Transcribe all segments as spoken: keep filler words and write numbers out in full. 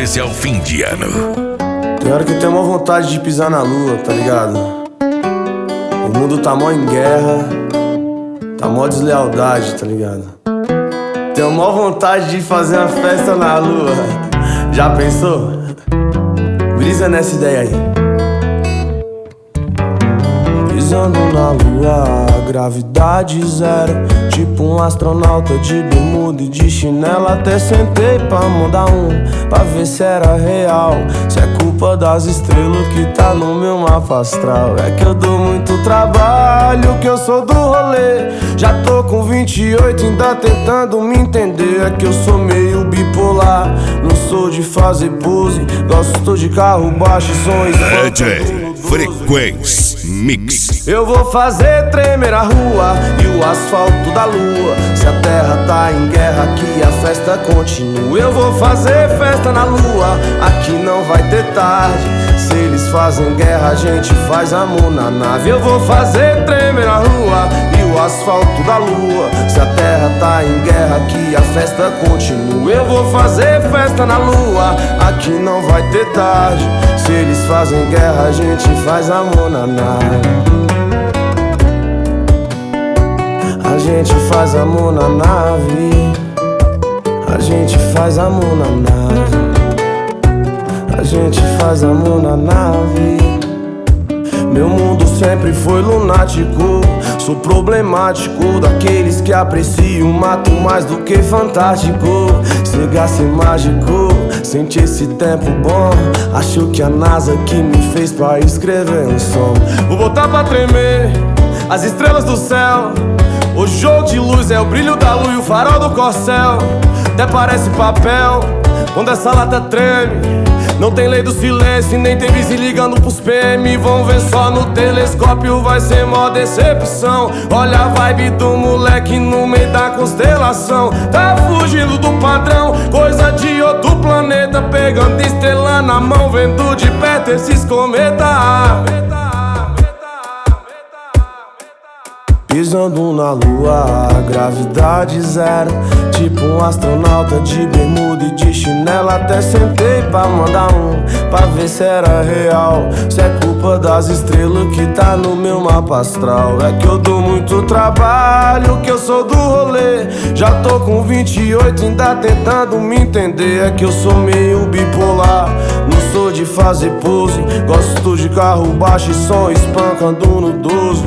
especial fim de ano. Tem hora que eu tenho uma vontade de pisar na lua, tá ligado? O mundo tá mó em guerra, tá mó deslealdade, tá ligado? Tenho mó vontade de fazer uma festa na lua. Já pensou? Brisa nessa ideia aí. Pisando na lua, gravidade zero, tipo um astronauta de bermuda e de chinela. Até sentei pra mandar um, pra ver se era real. Se é culpa das estrelas que tá no meu mapa astral. É que eu dou muito trabalho, que eu sou do rolê. Já tô com vinte e oito, ainda tentando me entender. É que eu sou meio bipolar, não sou de fazer pose. Gosto de carro baixo e sons D J Frequência Mix. Eu vou fazer tremer a rua e o asfalto da lua. Se a terra tá em guerra, aqui a festa continua. Eu vou fazer festa na lua, aqui não vai ter tarde. Se eles fazem guerra, a gente faz amor na nave. Eu vou fazer tremer a rua e o asfalto da lua. Se a terra tá em guerra, aqui a festa continua. Eu vou fazer festa na lua, aqui não vai ter tarde. Se eles fazem guerra, a gente faz amor na nave. A gente faz amor na nave. A gente faz amor na nave. A gente faz amor na nave. Meu mundo sempre foi lunático. Sou problemático, daqueles que apreciam mato mais do que fantástico. Chegasse mágico, senti esse tempo bom. Acho que a NASA que me fez pra escrever um som. Vou botar pra tremer as estrelas do céu. O jogo de luz é o brilho da lua e o farol do corcel. Até parece papel quando essa lata treme. Não tem lei do silêncio e nem tem vizinho ligando pros P M. Vão ver só no telescópio, vai ser mó decepção. Olha a vibe do moleque no meio da constelação. Tá fugindo do padrão, coisa de outro planeta. Pegando estrela na mão, vendo de perto esses cometas. Pisando na lua, gravidade zero, tipo um astronauta de bermuda e de chinela. Até sentei pra mandar um, pra ver se era real. Se é culpa das estrelas que tá no meu mapa astral. É que eu dou muito trabalho, que eu sou do rolê. Já tô com vinte e oito, ainda tentando me entender. É que eu sou meio bipolar, não sou de fazer pose. Gosto de carro baixo e som espancando no doze.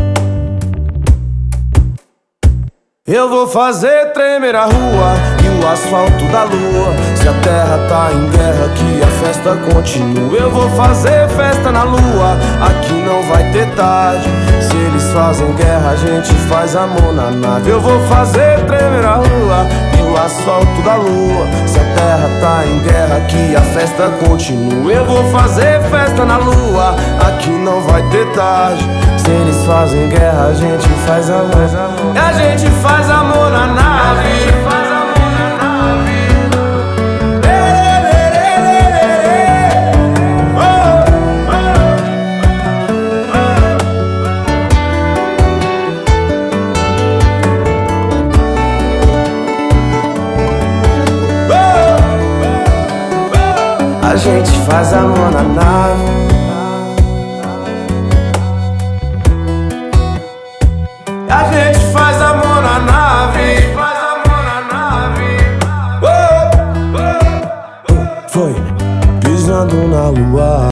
Eu vou fazer tremer a rua e o asfalto da lua. Se a terra tá em guerra, aqui a festa continua. Eu vou fazer festa na lua, aqui não vai ter tarde. Se eles fazem guerra, a gente faz amor na nave. Eu vou fazer tremer a rua e o asfalto da lua. Se a terra tá em guerra, aqui a festa continua. Eu vou fazer festa na lua, aqui não vai ter tarde. Se eles fazem guerra, a gente faz amor. E a gente faz amor na nave. Faz amor na nave. A gente faz amor na nave. A gente faz amor na nave. Faz amor na nave. Oh, oh, oh. Foi pisando na lua.